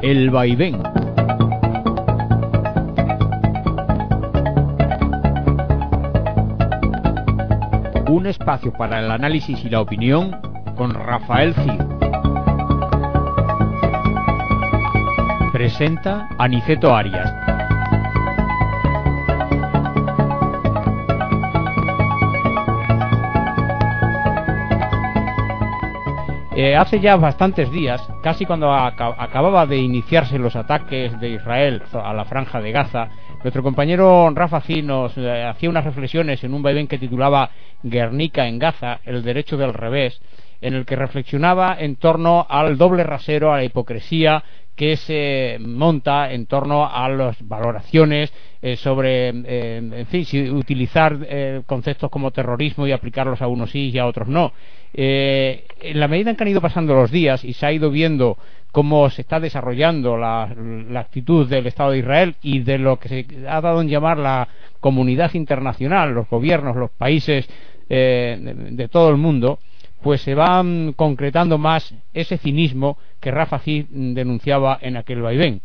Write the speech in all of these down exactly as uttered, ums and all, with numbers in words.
El vaivén. Un espacio para el análisis y la opinión con Rafael Cid. Presenta Aniceto Arias. Eh, hace ya bastantes días, casi cuando aca- acababa de iniciarse los ataques de Israel a la Franja de Gaza, nuestro compañero Rafa Cid nos eh, hacía unas reflexiones en un vaivén que titulaba Guernica en Gaza, el derecho del revés, en el que reflexionaba en torno al doble rasero, a la hipocresía que se monta en torno a las valoraciones eh, sobre, eh, en fin, si utilizar eh, conceptos como terrorismo y aplicarlos a unos sí y a otros no. Eh, en la medida en que han ido pasando los días y se ha ido viendo cómo se está desarrollando la, la actitud del Estado de Israel y de lo que se ha dado en llamar la comunidad internacional, los gobiernos, los países eh, de, de todo el mundo, pues se va mm, concretando más ese cinismo que Rafa Cid denunciaba en aquel vaivén.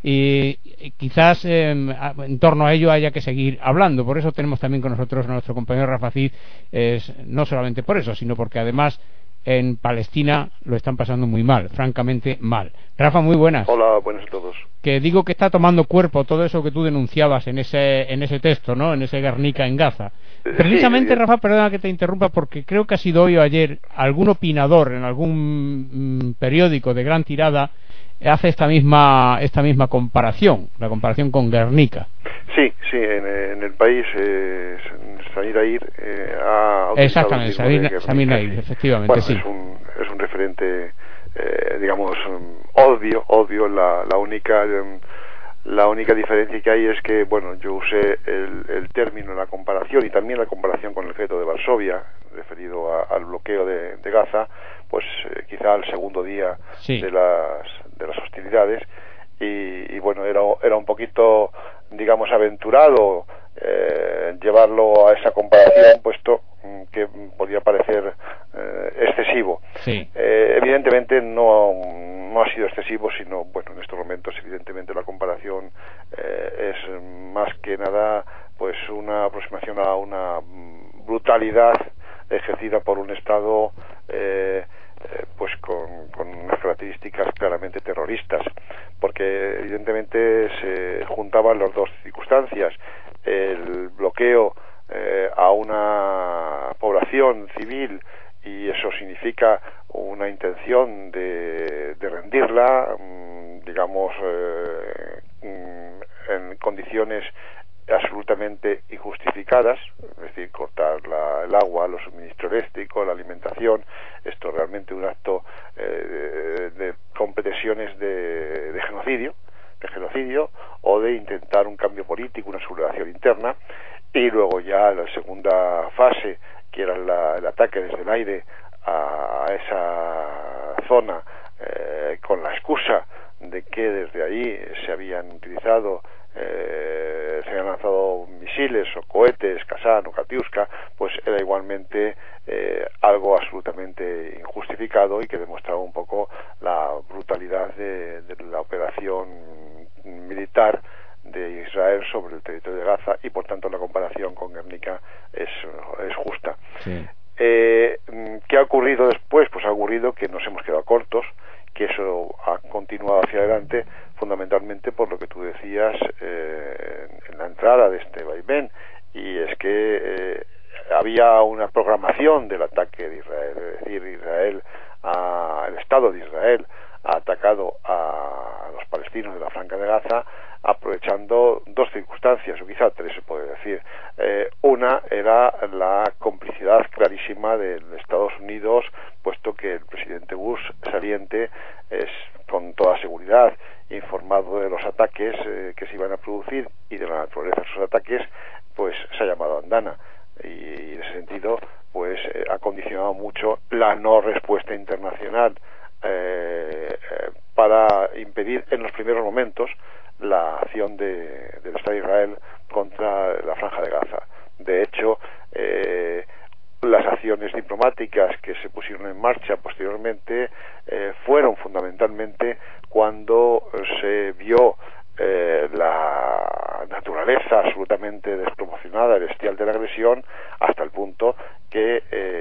Y, y quizás eh, en torno a ello haya que seguir hablando. Por eso tenemos también con nosotros a nuestro compañero Rafa Cid, eh, no solamente por eso, sino porque además en Palestina lo están pasando muy mal, francamente mal. Rafa, muy buenas. Hola, buenas a todos. Que digo que está tomando cuerpo todo eso que tú denunciabas en ese en ese texto, ¿no? En ese Guernica en Gaza. Precisamente, sí, Rafa, perdona que te interrumpa, porque creo que ha sido hoy o ayer algún opinador en algún mm, periódico de gran tirada hace esta misma esta misma comparación, la comparación con Guernica. Sí, sí, en, en el país eh, Samir Nair eh, ha exactamente, Samir, Samir Nair, efectivamente, bueno, sí. Es un, es un referente, eh, digamos, um, obvio, obvio, la, la única... Um, La única diferencia que hay es que, bueno, yo usé el, el término, la comparación y también la comparación con el Gueto de Varsovia, referido a, al bloqueo de, de Gaza, pues eh, quizá al segundo día sí. de las de las hostilidades y, y bueno, era, era un poquito, digamos, aventurado eh, llevarlo a esa comparación, puesto que podía parecer eh, excesivo. Sí. Eh, evidentemente no, no ha sido excesivo, sino, bueno, en estos momentos evidentemente la comparación eh, es más que nada pues una aproximación a una brutalidad ejercida por un Estado eh, eh, pues con, con unas características claramente terroristas, porque evidentemente se juntaban las dos circunstancias, el bloqueo Eh, a una población civil, y eso significa una intención de, de rendirla, mmm, digamos, eh, mmm, en condiciones absolutamente injustificadas, es decir, cortar la, el agua, los suministros eléctricos, la alimentación. Esto es realmente un acto eh, de, de, con pretensiones de, de genocidio, de genocidio o de intentar un cambio político, una sublevación interna. Y luego ya la segunda fase, que era la, el ataque desde el aire a esa zona, eh, con la excusa de que desde ahí se habían utilizado, eh, se habían lanzado misiles o cohetes, Kasán o Katiuska, pues era igualmente eh, algo absolutamente injustificado y que demostraba un poco la brutalidad de, de la operación militar de Israel sobre el territorio de Gaza, y por tanto la comparación con Guernica es, es justa. Sí. Eh, ¿Qué ha ocurrido después? Pues ha ocurrido que nos hemos quedado cortos, que eso ha continuado hacia adelante fundamentalmente por lo que tú decías eh, en la entrada de este vaivén, y es que eh, había una programación del ataque de Israel, es decir, Israel, a, el Estado de Israel ha atacado a los palestinos de la Franja de Gaza aprovechando dos circunstancias, o quizá tres se puede decir. Eh, una era la complicidad clarísima de Estados Unidos, puesto que el presidente Bush saliente es con toda seguridad informado de los ataques eh, que se iban a producir y de la naturaleza de esos ataques, pues se ha llamado andana. Y, y en ese sentido pues eh, ha condicionado mucho la no respuesta internacional eh, eh, para impedir en los primeros momentos la acción de, del Estado de Israel contra la Franja de Gaza. De hecho, eh, las acciones diplomáticas diplomáticas que se pusieron en marcha posteriormente eh, fueron fundamentalmente cuando se vio eh, la naturaleza absolutamente desproporcionada, bestial de la agresión, hasta el punto que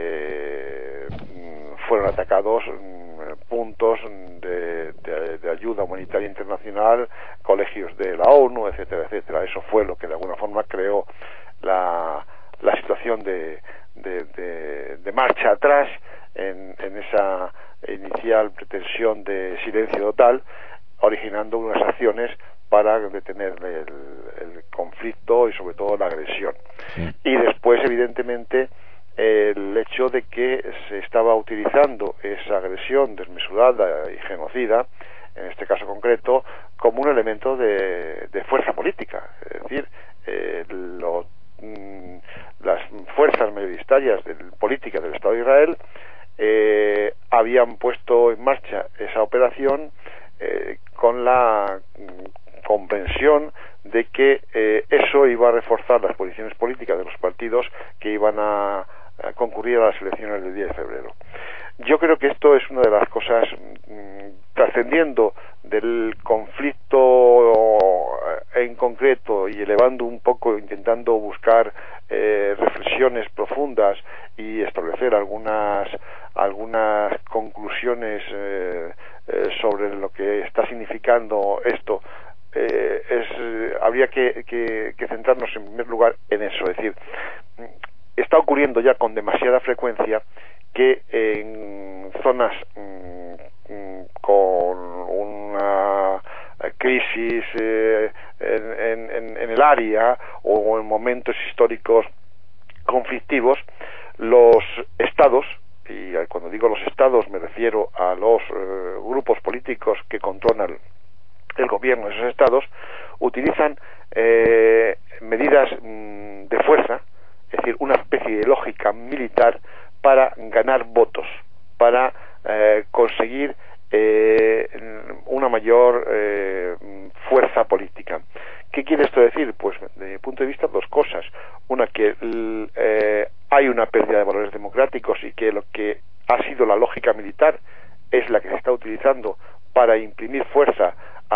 eh, fueron atacados puntos de, de, de ayuda humanitaria internacional, colegios de la ONU, etcétera, etcétera. Eso fue lo que de alguna forma creó la, la situación de, de, de, de marcha atrás en, en esa inicial pretensión de silencio total, originando unas acciones para detener el, el conflicto y sobre todo la agresión. Sí. Y después, evidentemente, el hecho de que se estaba utilizando esa agresión desmesurada y genocida, en este caso concreto, como un elemento de, de fuerza política. Es decir, eh, lo, mm, las fuerzas mayoritarias del, políticas del Estado de Israel eh, habían puesto en marcha esa operación eh, con la mm, comprensión de que eh, eso iba a reforzar las posiciones políticas de los partidos que iban a concurrir a las elecciones del diez de febrero. Yo creo que esto es una de las cosas mmm, trascendiendo del conflicto en concreto y elevando un poco, intentando buscar eh, reflexiones profundas y establecer algunas algunas conclusiones eh, eh, sobre lo que está significando esto. Eh, es habría que, que, que centrarnos en primer lugar en eso, es decir, está ocurriendo ya con demasiada frecuencia que en zonas mmm, con una crisis eh, en, en, en el área o en momentos históricos conflictivos, los estados, y cuando digo los estados me refiero a los eh, grupos políticos que controlan el gobierno de esos estados, utilizan eh, medidas mmm, de fuerza, es decir, una especie de lógica militar para ganar votos, para eh, conseguir eh, una mayor eh, fuerza política. ¿Qué quiere esto decir? Pues, desde mi punto de vista, dos cosas. Una, que eh, hay una pérdida de valores democráticos y que lo que ha sido la lógica militar es la que se está utilizando para imprimir fuerza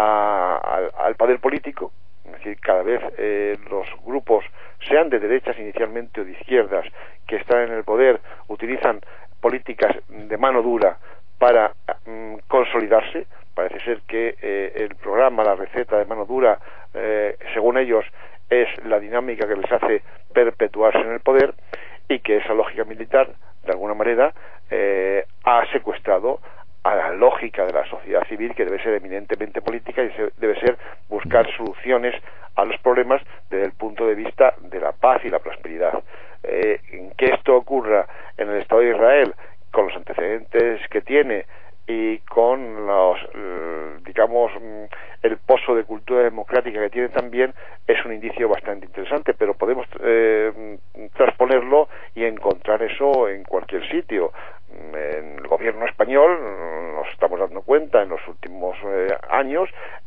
a, a, al poder político. Es decir, cada vez eh, los grupos, sean de derechas inicialmente o de izquierdas, que están en el poder, utilizan políticas de mano dura para mm, consolidarse. Parece ser que eh, el programa, la receta de mano dura, eh, según ellos, es la dinámica que les hace perpetuarse en el poder, y que esa lógica militar, de alguna manera, eh, ha secuestrado a la lógica de la sociedad civil, que debe ser eminentemente política y debe ser buscar soluciones a los problemas desde el punto de vista de la paz y la prosperidad. Eh, que esto ocurra en el Estado de Israel, con los antecedentes que tiene y con los, digamos, el pozo de cultura democrática que tiene también, es un indicio bastante interesante, pero podemos eh, transponerlo y encontrar eso en cualquier sitio. En el gobierno español, nos estamos dando cuenta en los últimos eh, años,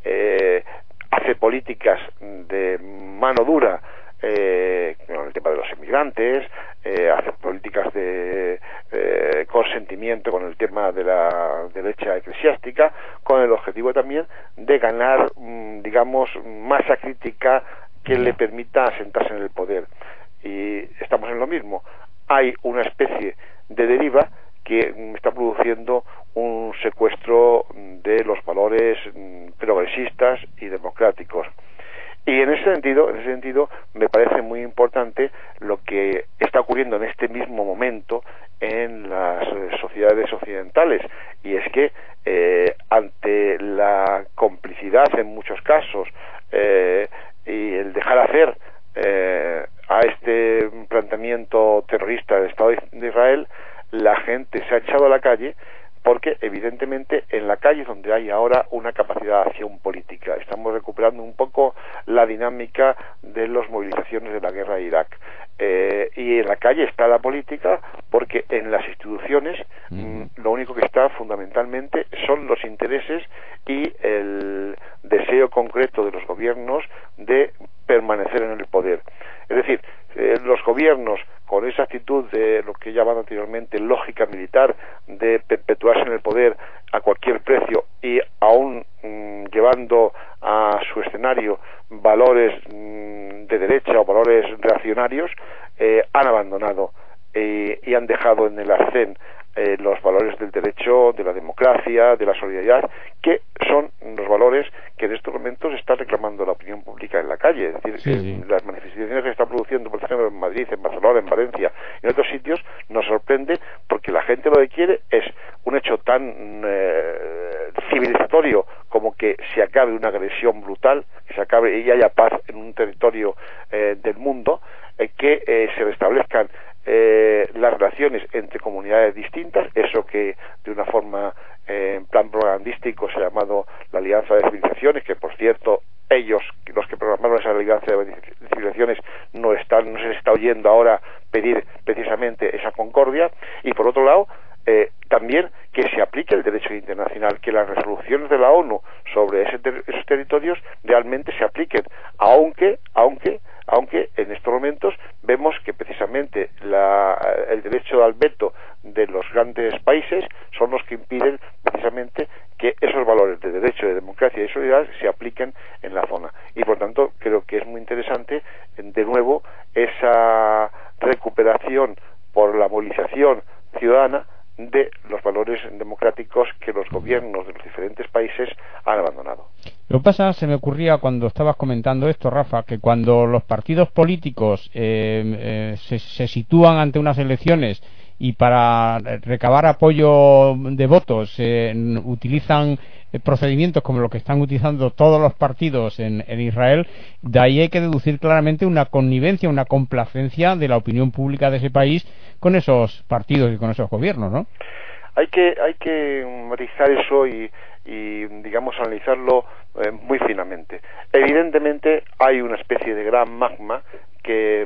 eh, hace políticas de mano dura eh, con el tema de los inmigrantes, eh, hace políticas de eh, consentimiento con el tema de la derecha eclesiástica, con el objetivo también de ganar, mmm, digamos, masa crítica que le permita asentarse en el poder. Y estamos en lo mismo. Hay una especie de deriva que está produciendo un secuestro de los valores progresistas y democráticos. Y en ese sentido, en ese sentido, me parece muy importante lo que está ocurriendo en este mismo momento en las sociedades occidentales, y es que eh, ante la complicidad en muchos casos eh, y el dejar hacer eh, a este planteamiento terrorista del Estado de Israel, la gente se ha echado a la calle, porque evidentemente en la calle es donde hay ahora una capacidad de acción política. Estamos recuperando un poco la dinámica de las movilizaciones de la guerra de Irak. Eh, y en la calle está la política, porque en las instituciones mm, lo único que está fundamentalmente son los intereses y el deseo concreto de los gobiernos de permanecer en el poder. Es decir, eh, los gobiernos con esa actitud actitud de lo que llaman anteriormente lógica militar, de perpetuarse en el poder a cualquier precio y aún mmm, llevando a su escenario valores mmm, de derecha o valores reaccionarios, eh, han abandonado eh, y han dejado en el arcén Eh, los valores del derecho, de la democracia, de la solidaridad, que son los valores que en estos momentos está reclamando la opinión pública en la calle. Es decir, sí, que sí. las manifestaciones que se están produciendo, por ejemplo, en Madrid, en Barcelona, en Valencia y en otros sitios, nos sorprende porque la gente lo que quiere es un hecho tan eh, civilizatorio como que se acabe una agresión brutal, que se acabe y haya paz en un territorio eh, del mundo, eh, que eh, se restablezcan Eh, las relaciones entre comunidades distintas, eso que de una forma eh, en plan propagandístico se ha llamado la Alianza de Civilizaciones, que por cierto ellos, los que programaron esa Alianza de Civilizaciones, no están, no se les está oyendo ahora pedir precisamente esa concordia. Y por otro lado, eh, también que se aplique el derecho internacional, que las resoluciones de la ONU sobre ese ter esos territorios realmente se apliquen, aunque aunque aunque en estos momentos vemos que precisamente la, el derecho al veto de los grandes países son los que impiden precisamente que esos valores de derecho, de democracia y solidaridad se apliquen en la zona. Y por tanto creo que es muy interesante de nuevo esa recuperación por la movilización ciudadana de los valores democráticos que los gobiernos de los diferentes países han abandonado. Lo que pasa, se me ocurría cuando estabas comentando esto, Rafa, que cuando los partidos políticos eh, eh, se, se sitúan ante unas elecciones y para recabar apoyo de votos eh, utilizan procedimientos como los que están utilizando todos los partidos en, en Israel, de ahí hay que deducir claramente una connivencia, una complacencia de la opinión pública de ese país con esos partidos y con esos gobiernos, ¿no? Hay que hay que matizar eso y, y digamos analizarlo eh, muy finamente. Evidentemente hay una especie de gran magma que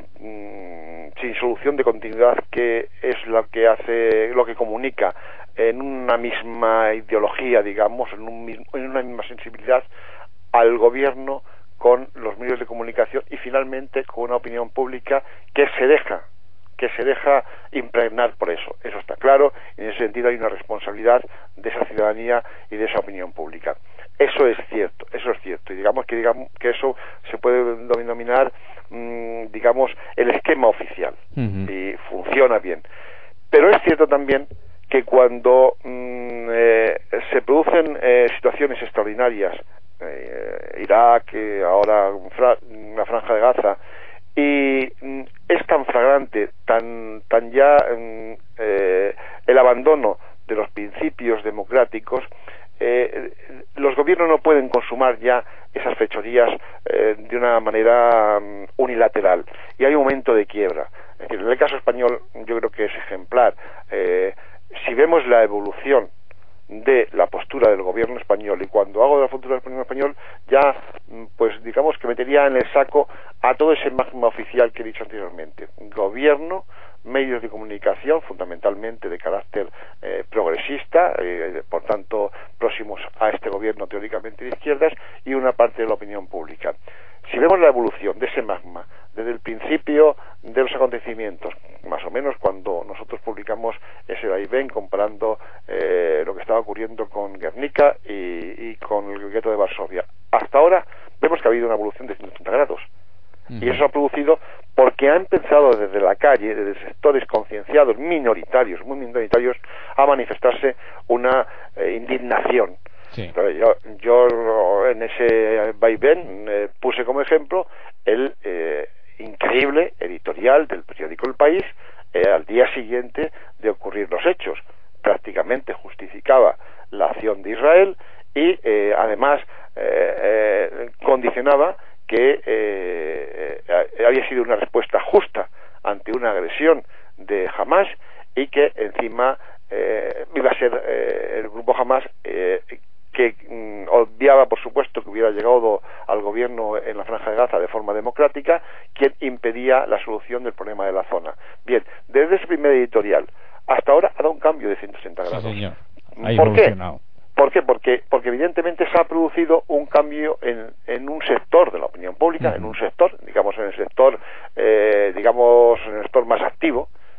mmm, sin solución de continuidad, que es lo que hace, lo que comunica en una misma ideología, digamos, en, un mismo, en una misma sensibilidad al gobierno con los medios de comunicación y finalmente con una opinión pública que se deja que se deja impregnar por eso. Eso está claro, y en ese sentido hay una responsabilidad de esa ciudadanía y de esa opinión pública. Eso es cierto, eso es cierto, y digamos que digamos que eso se puede denominar, mmm, digamos, el esquema oficial, uh-huh. y funciona bien. Pero es cierto también que cuando mmm, eh, se producen eh, situaciones extraordinarias, eh, Irak, eh, ahora fra- la Franja de Gaza, y mm, es tan flagrante, tan tan ya mm, eh, el abandono de los principios democráticos, eh, los gobiernos no pueden consumar ya esas fechorías eh, de una manera um, unilateral, y hay un momento de quiebra. Es decir, en el caso español yo creo que es ejemplar. Eh, si vemos la evolución de la postura del gobierno español, y cuando hago de la postura del gobierno español ya pues digamos que metería en el saco a todo ese magma oficial que he dicho anteriormente: gobierno, medios de comunicación fundamentalmente de carácter eh, progresista, eh, por tanto próximos a este gobierno teóricamente de izquierdas, y una parte de la opinión pública. Si vemos la evolución de ese magma desde el principio de los acontecimientos, más o menos cuando nosotros publicamos ese vaivén comparando eh, lo que estaba ocurriendo con Guernica y, y con el gueto de Varsovia, hasta ahora vemos que ha habido una evolución de ciento ochenta grados. Uh-huh. Y eso ha producido porque ha empezado desde la calle, desde sectores concienciados, minoritarios, muy minoritarios, a manifestarse una eh, indignación. Sí. Yo, yo en ese vaivén eh, puse como ejemplo el eh, increíble editorial del periódico El País eh, al día siguiente de ocurrir los hechos. Prácticamente justificaba la acción de Israel y eh, además eh, eh, condicionaba que eh, eh, había sido una respuesta justa ante una agresión de Hamás, y que encima eh, iba a ser eh, el grupo Hamás eh, que mm, obviaba, por supuesto, que hubiera llegado al gobierno en la Franja de Gaza de forma democrática, quien impedía la solución del problema de la zona. Bien, desde ese primer editorial hasta ahora ha dado un cambio de ciento ochenta grados. Sí, señor. Ha ¿Por qué? ¿Por qué? Porque, porque evidentemente se ha producido un cambio en, en un sector de la opinión pública, uh-huh. en un sector, digamos en el sector, eh, digamos en el sector más activo,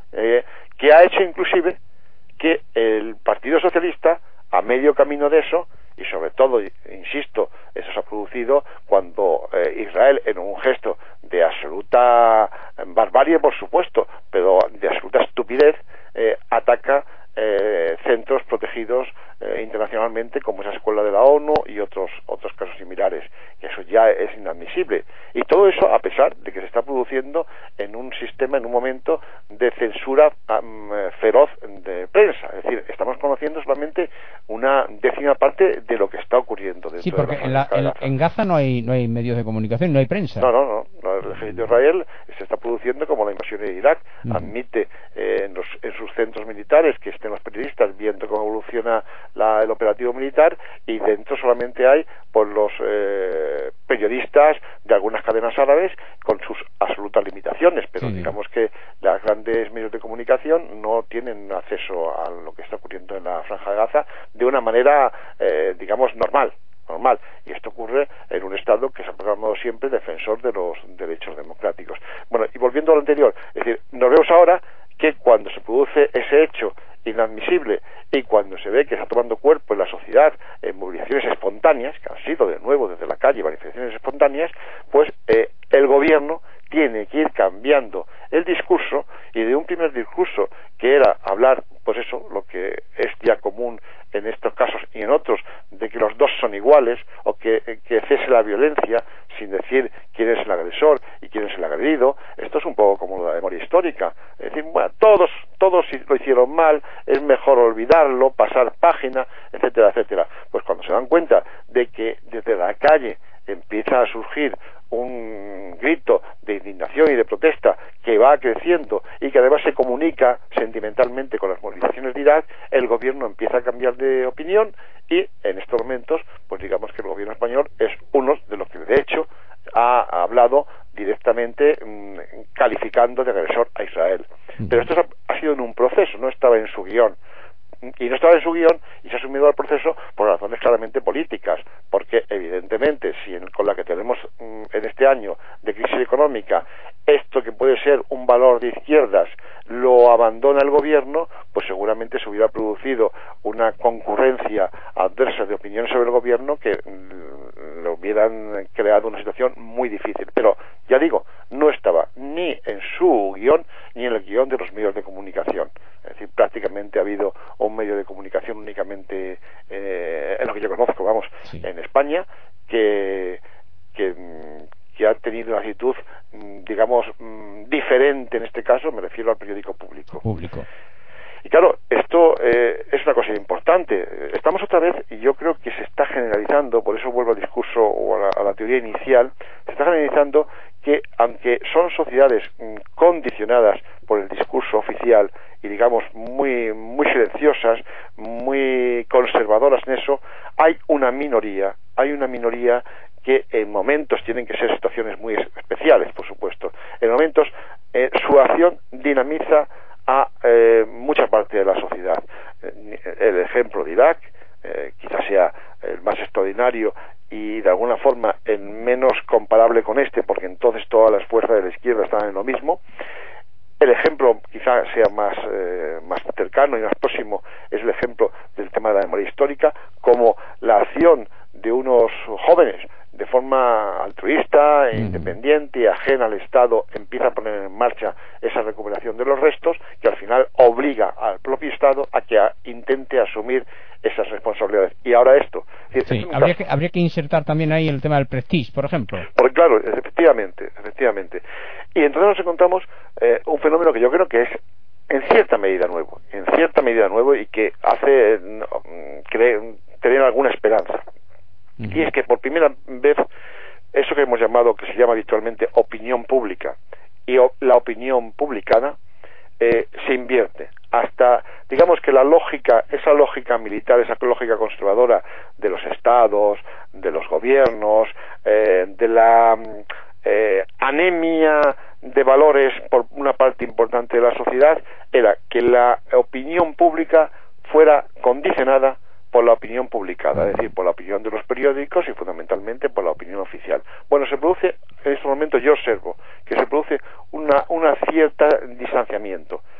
eh, que ha hecho inclusive que el Partido Socialista, a medio camino de eso, y sobre todo, insisto, eso se ha producido cuando eh, Israel, en un gesto de absoluta barbarie, por supuesto, pero de absoluta estupidez, eh, ataca eh, centros protegidos eh, internacionalmente, como esa escuela de la ONU y otros otros casos similares, y eso ya es inadmisible. Y todo eso a pesar de que se está produciendo en un sistema, en un momento de censura um, feroz de prensa. Es decir, estamos conociendo solamente una décima parte de lo que está ocurriendo dentro sí, porque de la en, la, de en, Gaza. en Gaza no hay no hay medios de comunicación, no hay prensa. No, no, no. no el ejército de Israel se está produciendo como la invasión de Irak. Mm. Admite eh, en, los, en sus centros militares que estén los periodistas viendo cómo evoluciona la, el operativo militar, y dentro solamente hay por los eh, periodistas de algunas cadenas árabes con sus absolutas limitaciones, pero sí, digamos que los grandes medios de comunicación no tienen acceso a lo que está ocurriendo en la Franja de Gaza de una manera, eh, digamos, normal. normal, y esto ocurre en un Estado que se ha proclamado siempre defensor de los derechos democráticos. Bueno, y volviendo a lo anterior, es decir, nos vemos ahora que cuando se produce ese hecho inadmisible y cuando se ve que está tomando cuerpo en la sociedad en movilizaciones espontáneas, que han sido de nuevo desde la calle manifestaciones espontáneas, pues eh, el gobierno tiene que ir cambiando el discurso, y de un primer discurso que era hablar, pues eso, lo que es ya común en estos casos y en otros, de que los dos son iguales, o que, que cese la violencia, sin decir quién es el agresor y quién es el agredido. Esto es un poco como la memoria histórica, es decir, bueno, todos, todos lo hicieron mal, es mejor olvidarlo, pasar página, etcétera, etcétera. Pues cuando se dan cuenta de que desde la calle empieza a surgir un grito de indignación y de protesta que va creciendo y que además se comunica sentimentalmente con las movilizaciones de Irak, el gobierno empieza a cambiar de opinión, y en estos momentos, pues digamos que el gobierno español es uno de los que de hecho ha hablado directamente mmm, calificando de agresor a Israel. Pero esto ha sido en un proceso, no estaba en su guión. Y no estaba en su guión, y se ha asumido al proceso por razones claramente políticas, porque evidentemente si en, con la que tenemos mm, en este año de crisis económica, esto que puede ser un valor de izquierdas lo abandona el gobierno, pues seguramente se hubiera producido una concurrencia adversa de opiniones sobre el gobierno que mm, le hubieran creado una situación muy difícil. Pero ya digo, no estaba ni en su guión ni en el guión de los medios de comunicación. Es decir, prácticamente ha habido un medio de comunicación únicamente eh, en lo que yo conozco, vamos, sí, en España, que, que, que ha tenido una actitud, digamos, diferente en este caso, me refiero al periódico Público. Público. Y claro, esto eh, es una cosa importante. Estamos otra vez, y yo creo que se está generalizando, por eso vuelvo al discurso o a la, a la teoría inicial, se está generalizando que aunque son sociedades mm, condicionadas por el discurso oficial y digamos muy muy silenciosas, muy conservadoras en eso, hay una minoría, hay una minoría que en momentos tienen que ser situaciones muy especiales, por supuesto. En momentos eh, su acción dinamiza a eh, mucha parte de la sociedad. El ejemplo de Irak eh, quizás sea el más extraordinario y de alguna forma el menos comparable con este, porque entonces todas las fuerzas de la izquierda estaban en lo mismo. El ejemplo quizás sea más eh, más cercano y más próximo es el ejemplo del tema de la memoria histórica, como la acción de unos jóvenes de forma altruista, e independiente, ajena al Estado, empieza a poner en marcha esa recuperación de los restos, que al final obliga al propio Estado a que a, intente asumir esas responsabilidades. Y ahora esto. Es decir, sí, habría, que, habría que insertar también ahí el tema del Prestige, por ejemplo. Porque claro, efectivamente, efectivamente. Y entonces nos encontramos eh, un fenómeno que yo creo que es en cierta medida nuevo, en cierta medida nuevo y que hace no, cree, tener alguna esperanza. Uh-huh. Y es que por primera vez eso que hemos llamado, que se llama habitualmente opinión pública, y o, la opinión publicana eh, se invierte hasta, digamos que la lógica, esa lógica militar, esa lógica conservadora de los estados, de los gobiernos, eh, de la eh, anemia de valores por una parte importante de la sociedad, era que la opinión pública fuera condicionada por la opinión publicada, es decir, por la opinión de los periódicos y fundamentalmente por la opinión oficial. Bueno, se produce, en estos momentos yo observo, que se produce una, una cierta distanciamiento.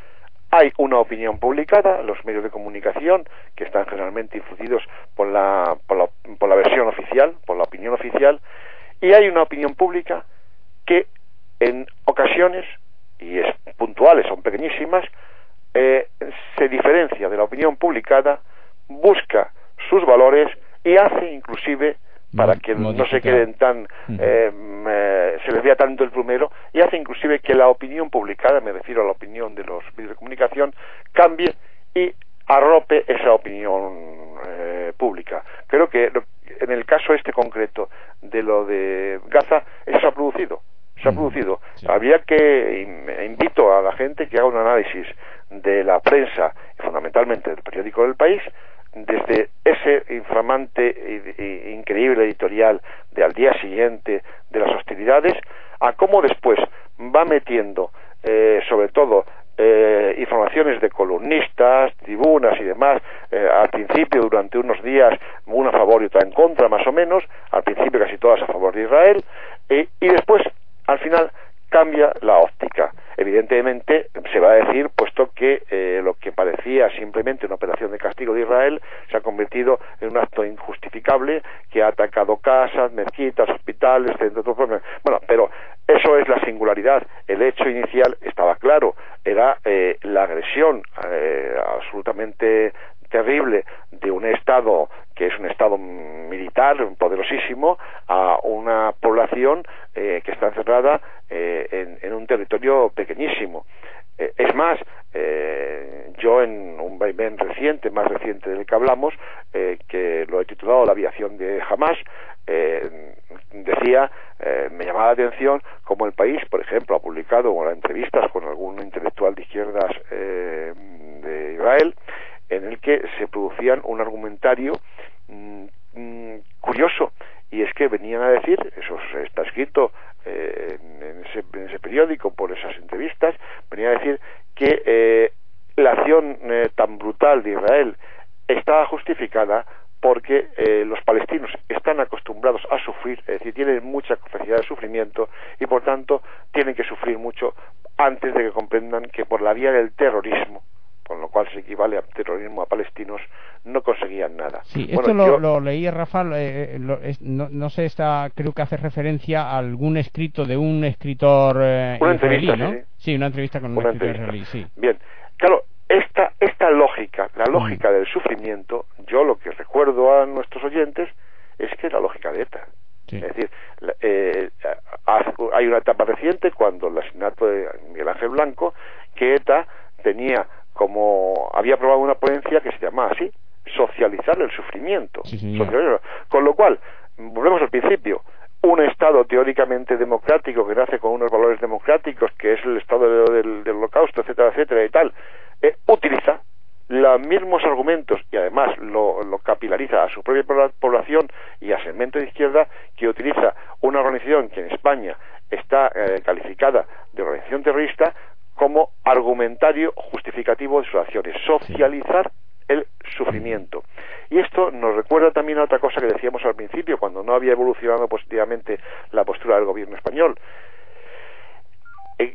hay una opinión publicada, los medios de comunicación, que están generalmente influidos por la, por la, por la versión oficial, por la opinión oficial, y hay una opinión pública que en ocasiones, y es puntuales, son pequeñísimas, eh, se diferencia de la opinión publicada, busca sus valores y hace inclusive, para que Modificar. no se queden tan eh, eh, se les vea tanto el plumero, y hace inclusive que la opinión publicada, me refiero a la opinión de los medios de comunicación, cambie y arrope esa opinión eh, pública. Creo que en el caso este concreto de lo de Gaza, eso se ha producido se ha producido. Sí. Habría que, invito a la gente que haga un análisis de la prensa, fundamentalmente del periódico del País, desde ese inflamante e increíble editorial de al día siguiente de las hostilidades, a cómo después va metiendo, eh, sobre todo, eh, informaciones de columnistas, tribunas y demás, eh, al principio durante unos días una a favor y otra en contra, más o menos, al principio casi todas a favor de Israel, eh, y después al final cambia la óptica. Evidentemente se va a decir, puesto que eh, lo que parecía simplemente una operación de castigo de Israel se ha convertido en un acto injustificable que ha atacado casas, mezquitas, hospitales, centros de problemas. Bueno, pero eso es la singularidad. El hecho inicial estaba claro, era eh, la agresión eh, absolutamente terrible de un Estado que es un Estado militar poderosísimo a una población eh, que está encerrada eh, en, en un territorio pequeñísimo. Eh, es más, eh, yo en un vaivén reciente, más reciente del que hablamos, eh, que lo he titulado La aviación de Hamás, eh, decía, eh, me llamaba la atención como el país, por ejemplo, ha publicado bueno, entrevistas con algún intelectual de izquierdas eh, de Israel, en el que se producían un argumentario mmm, mmm, curioso, y es que venían a decir, eso está escrito eh, en, ese, en ese periódico por esas entrevistas, venían a decir que eh, la acción eh, tan brutal de Israel estaba justificada porque eh, los palestinos están acostumbrados a sufrir, es decir, tienen mucha capacidad de sufrimiento y por tanto tienen que sufrir mucho antes de que comprendan que por la vía del terrorismo, con lo cual se equivale a terrorismo a palestinos, no conseguían nada. Sí, esto bueno, lo, yo... lo leí, Rafa, eh, lo, es, no, no sé, está, creo que hace referencia a algún escrito de un escritor eh, una israelí, ¿no? Sí, sí, una entrevista con un una escritor entrevista. israelí, sí. Bien, claro, esta, esta lógica, la lógica mm. del sufrimiento, yo lo que recuerdo a nuestros oyentes es que es la lógica de ETA. Sí. Es decir, eh, hay una etapa reciente cuando el asesinato de Miguel Ángel Blanco, que ETA tenía como había aprobado una ponencia que se llamaba así, socializar el sufrimiento. Sí, sí, socializar. Con lo cual, volvemos al principio, un Estado teóricamente democrático que nace con unos valores democráticos, que es el Estado del, del, del Holocausto, etcétera, etcétera y tal, eh, utiliza los mismos argumentos y además lo, lo capilariza a su propia población y a segmento de izquierda, que utiliza una organización que en España está eh, calificada de organización terrorista como argumentario justificativo de sus acciones, socializar el sufrimiento. Y esto nos recuerda también a otra cosa que decíamos al principio, cuando no había evolucionado positivamente la postura del gobierno español. Eh,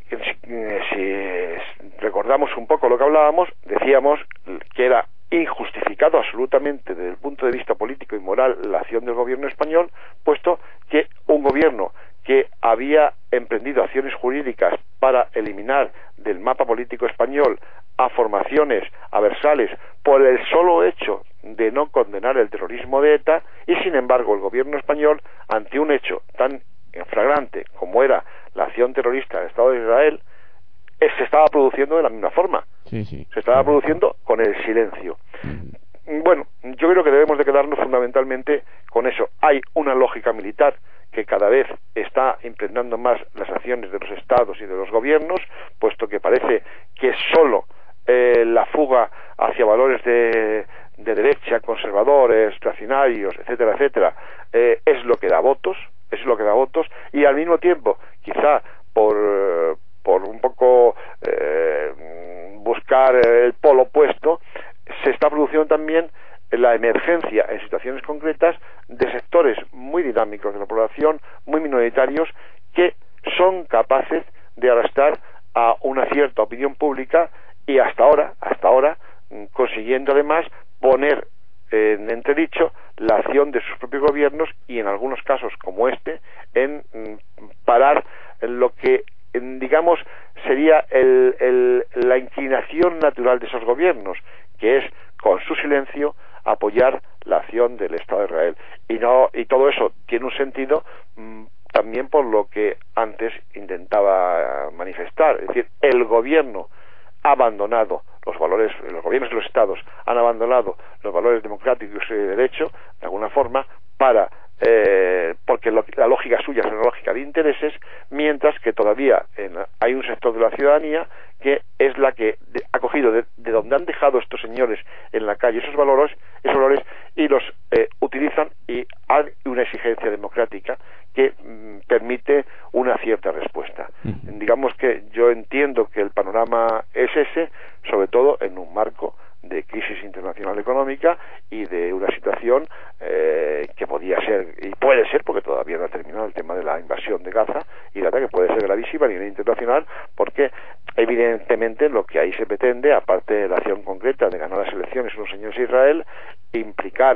si recordamos un poco lo que hablábamos, decíamos que era injustificado absolutamente desde el punto de vista político y moral la acción del gobierno español, puesto que un gobierno que había emprendido acciones jurídicas para eliminar del mapa político español a formaciones aversales por el solo hecho de no condenar el terrorismo de ETA, y sin embargo el gobierno español, ante un hecho tan flagrante como era la acción terrorista del Estado de Israel, eh, se estaba produciendo de la misma forma. Sí, sí. Se estaba produciendo con el silencio. Mm. Bueno, yo creo que debemos de quedarnos fundamentalmente con eso. Hay una lógica militar que cada vez está impregnando más las acciones de los estados y de los gobiernos, puesto que parece que solo eh, la fuga hacia valores de, de derecha, conservadores, reaccionarios, etcétera, etcétera, eh, es lo que da votos, es lo que da votos, y al mismo tiempo, quizá por, por un poco eh, buscar el polo opuesto, se está produciendo también la emergencia en situaciones concretas de sectores muy dinámicos de la población, muy minoritarios, que son capaces de arrastrar a una cierta opinión pública y hasta ahora consiguiendo además poner en entredicho la acción de sus propios gobiernos y en algunos casos como este en parar lo que digamos sería el, el, la inclinación natural de esos gobiernos, que es con su silencio apoyar la acción del Estado de Israel. Y no y todo eso tiene un sentido mmm, también por lo que antes intentaba manifestar, es decir, el gobierno ha abandonado los valores, los gobiernos de los estados han abandonado los valores democráticos y de derecho, de alguna forma, para eh, porque lo, la lógica suya es una lógica de intereses, mientras que todavía en, hay un sector de la ciudadanía que es la que de, ha cogido de, de donde han dejado estos señores en la calle esos valores, esos valores y los eh, utilizan, y hay una exigencia democrática que mm, permite una cierta respuesta. Uh-huh. Digamos que yo entiendo que el panorama es ese, sobre todo en un marco de crisis internacional económica y de una situación eh, que podía ser, y puede ser, porque todavía no ha terminado el tema de la invasión de Gaza, y la verdad que puede ser gravísima a nivel internacional, porque evidentemente lo que ahí se pretende, aparte de la acción concreta de ganar las elecciones unos señores de Israel, implicar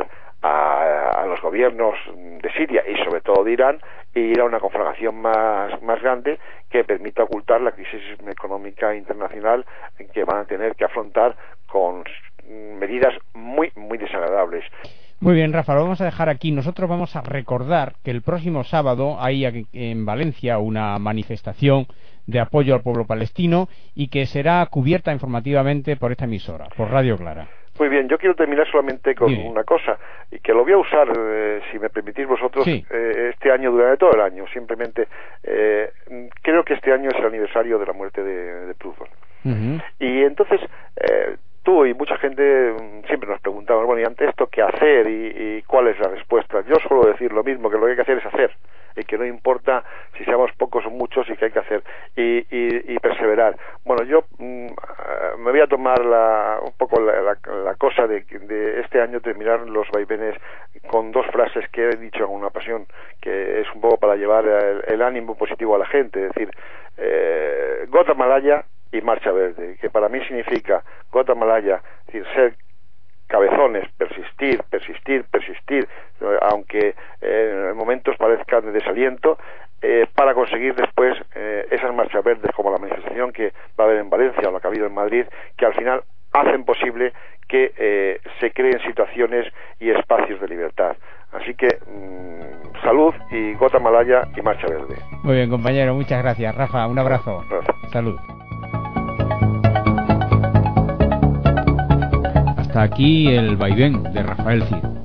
a, a los gobiernos de Siria y sobre todo de Irán, e ir a una conflagración más, más grande que permita ocultar la crisis económica internacional que van a tener que afrontar con medidas muy, muy desagradables. Muy bien, Rafa, lo vamos a dejar aquí. Nosotros vamos a recordar que el próximo sábado hay aquí en Valencia una manifestación de apoyo al pueblo palestino y que será cubierta informativamente por esta emisora, por Radio Clara. Muy bien, yo quiero terminar solamente con sí. una cosa, y que lo voy a usar, eh, si me permitís vosotros, sí. eh, este año, durante todo el año. Simplemente, eh, creo que este año es el aniversario de la muerte de, de Prudhomme. Uh-huh. Y entonces, eh, tú y mucha gente siempre nos preguntamos, bueno, y ante esto, ¿qué hacer? Y, y ¿cuál es la respuesta? Yo suelo decir lo mismo, que lo que hay que hacer es hacer, y que no importa si seamos pocos o muchos, y que hay que hacer, y, y, y perseverar. Bueno, yo mm, me voy a tomar la, un poco la, la, la cosa de, de este año terminar los vaivenes con dos frases que he dicho en una ocasión, que es un poco para llevar el, el ánimo positivo a la gente, es decir, eh, Gota Malaya y Marcha Verde, que para mí significa Gota Malaya, es decir, ser cabezones, persistir, persistir, persistir, aunque eh, en momentos parezcan de desaliento, eh, para conseguir después eh, esas marchas verdes, como la manifestación que va a haber en Valencia o la que ha habido en Madrid, que al final hacen posible que eh, se creen situaciones y espacios de libertad. Así que mmm, salud y Gota Malaya y Marcha Verde. Muy bien, compañero, muchas gracias. Rafa, un abrazo. Gracias. Salud. Hasta aquí el vaivén de Rafael Cid.